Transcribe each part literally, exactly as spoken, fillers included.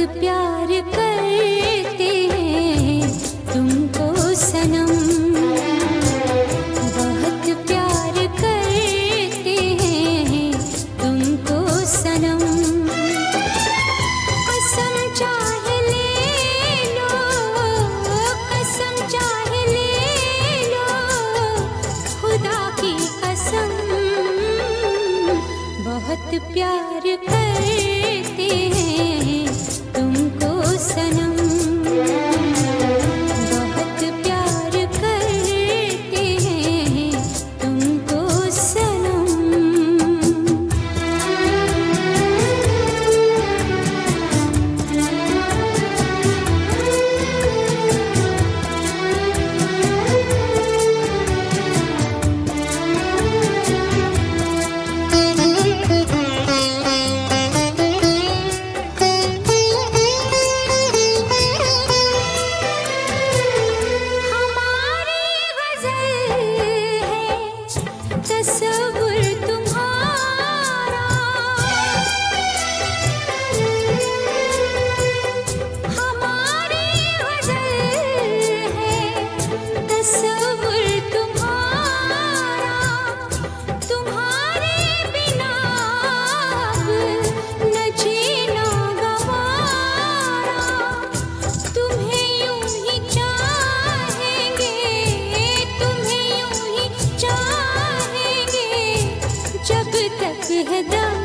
प्यार करते हैं तुमको सनम, बहुत प्यार करते हैं तुमको सनम। कसम चाहे ले लो, कसम चाहे ले लो, खुदा की कसम, बहुत प्यार करते हैं तुमको सनम, बहुत प्यार करते हैं तुमको सनम। तस्वुर तुम्हारा, हमारी गज़ल है तस्वुर तुम्हारा, तुम्हारे बिना अब न जीना गवारा, तुम्हें यूं ही चाहेंगे, तुम्हें यूं ही चाहेंगे जब तक है दम,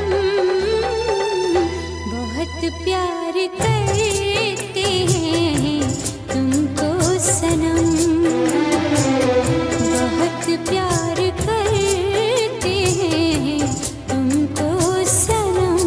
बहुत प्यार करते हैं तुमको सनम, बहुत प्यार करते हैं तुमको सनम।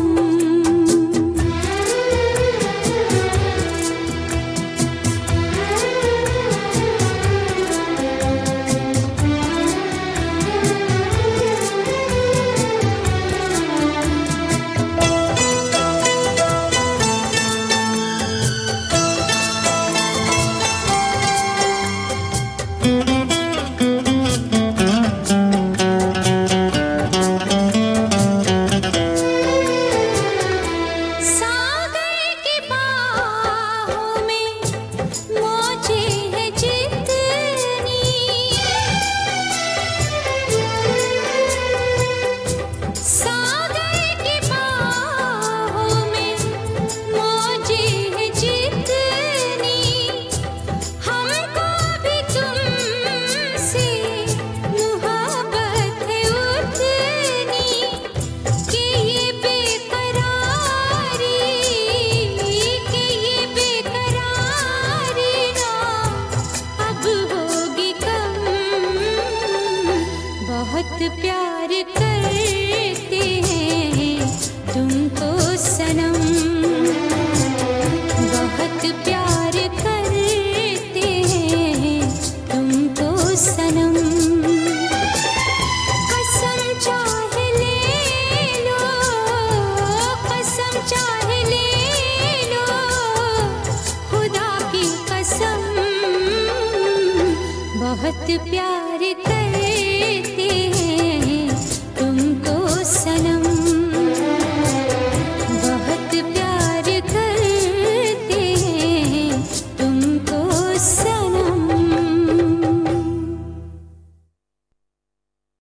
बहुत प्यार करते हैं तुमको सनम, बहुत प्यार करते हैं तुमको सनम। कसम चाहे ले लो, कसम चाहे ले लो, खुदा की कसम, बहुत प्यार कर